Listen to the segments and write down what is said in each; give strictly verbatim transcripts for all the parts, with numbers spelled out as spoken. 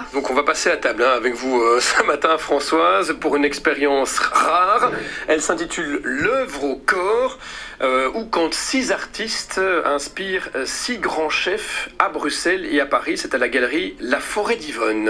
Nicolas. Donc on va passer à table hein, avec vous euh, ce matin, Françoise, pour une expérience rare. Elle s'intitule L'œuvre au corps, euh, où quand six artistes inspirent six grands chefs à Bruxelles et à Paris. C'est à la galerie La Forêt d'Yvonne.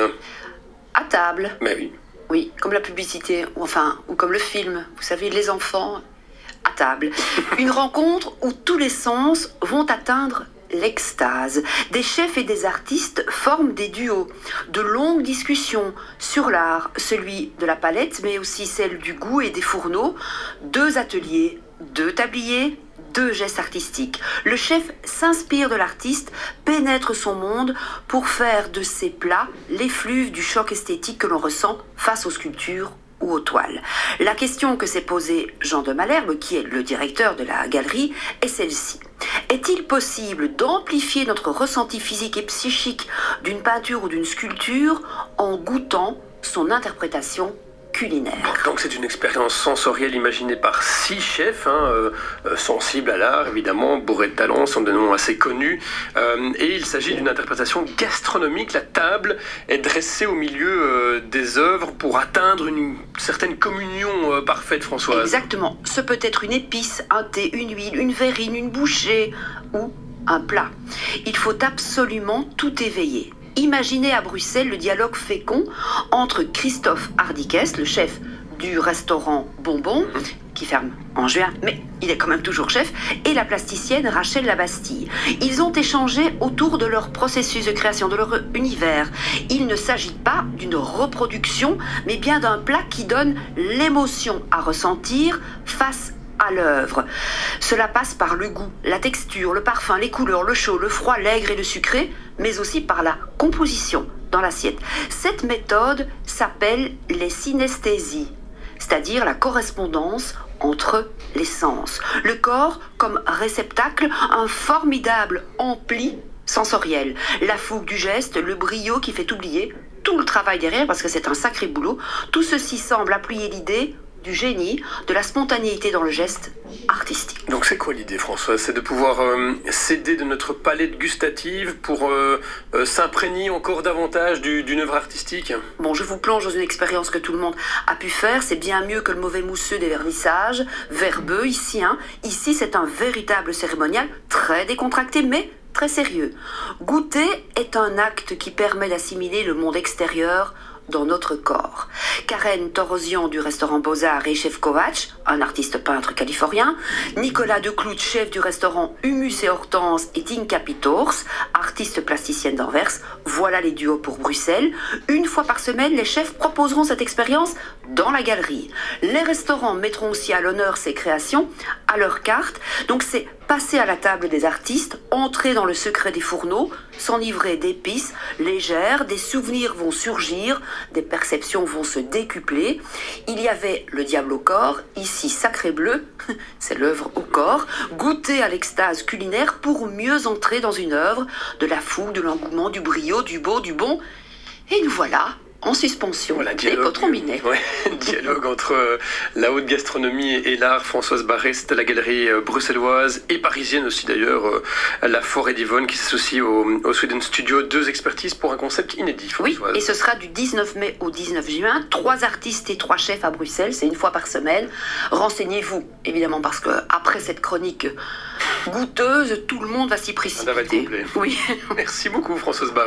À table. Mais oui. Oui, comme la publicité, ou enfin, ou comme le film. Vous savez, les enfants à table. Une rencontre où tous les sens vont atteindre l'extase. Des chefs et des artistes forment des duos. De longues discussions sur l'art, celui de la palette, mais aussi celle du goût et des fourneaux. Deux ateliers, deux tabliers, deux gestes artistiques. Le chef s'inspire de l'artiste, pénètre son monde pour faire de ses plats l'effluve du choc esthétique que l'on ressent face aux sculptures ou aux toiles. La question que s'est posée Jean de Malherbe, qui est le directeur de la galerie, est celle-ci. Est-il possible d'amplifier notre ressenti physique et psychique d'une peinture ou d'une sculpture en goûtant son interprétation culinaire? Donc c'est une expérience sensorielle imaginée par six chefs, hein, euh, euh, sensibles à l'art, évidemment, bourrés de talent, sont des noms assez connus. Euh, et il s'agit d'une interprétation gastronomique. La table est dressée au milieu euh, des œuvres pour atteindre une certaine communion euh, parfaite, Françoise. Exactement. Ce peut être une épice, un thé, une huile, une verrine, une bouchée ou un plat. Il faut absolument tout éveiller. Imaginez à Bruxelles le dialogue fécond entre Christophe Hardikes, le chef du restaurant Bonbon, qui ferme en juin, mais il est quand même toujours chef, et la plasticienne Rachel Labastille. Ils ont échangé autour de leur processus de création, de leur univers. Il ne s'agit pas d'une reproduction, mais bien d'un plat qui donne l'émotion à ressentir face à l'œuvre. Cela passe par le goût, la texture, le parfum, les couleurs, le chaud, le froid, l'aigre et le sucré, mais aussi par la composition dans l'assiette. Cette méthode s'appelle les synesthésies, c'est-à-dire la correspondance entre les sens. Le corps comme réceptacle, un formidable ampli sensoriel. La fougue du geste, le brio qui fait oublier tout le travail derrière parce que c'est un sacré boulot. Tout ceci semble appuyer l'idée du génie, de la spontanéité dans le geste artistique. Donc c'est quoi l'idée, Françoise? C'est de pouvoir euh, s'aider de notre palette gustative pour euh, euh, s'imprégner encore davantage du, d'une œuvre artistique? Bon, je vous plonge dans une expérience que tout le monde a pu faire. C'est bien mieux que le mauvais mousseux des vernissages, verbeux ici. Hein. Ici, c'est un véritable cérémonial, très décontracté, mais très sérieux. Goûter est un acte qui permet d'assimiler le monde extérieur dans notre corps. Karen Torosian du restaurant Beaux-Arts et chef Kovacs, un artiste peintre californien, Nicolas Declout, chef du restaurant Humus et Hortense, et Tinka Pitors, artiste plasticienne d'Anvers. Voilà les duos pour Bruxelles. Une fois par semaine, les chefs proposeront cette expérience dans la galerie. Les restaurants mettront aussi à l'honneur ces créations à leur carte. Donc c'est passer à la table des artistes, entrer dans le secret des fourneaux, s'enivrer d'épices légères, des souvenirs vont surgir, des perceptions vont se décupler. Il y avait le diable au corps, ici Sacré Bleu, c'est l'œuvre au corps, goûter à l'extase culinaire pour mieux entrer dans une œuvre, de la fougue, de l'engouement, du brio, du beau, du bon. Et nous voilà en suspension, voilà, et pas trop miné. Ouais, dialogue entre euh, la haute gastronomie et l'art. Françoise Barré, c'est à la galerie euh, bruxelloise et parisienne aussi d'ailleurs, euh, La Forêt d'Yvonne, qui s'associe au, au Sweden Studio. Deux expertises pour un concept inédit, Françoise. Oui, et ce sera du dix-neuf mai au dix-neuf juin. Trois artistes et trois chefs à Bruxelles, c'est une fois par semaine. Renseignez-vous, évidemment, parce que après cette chronique goûteuse, tout le monde va s'y précipiter. Ça va être complet. Oui. Merci beaucoup, Françoise Barré.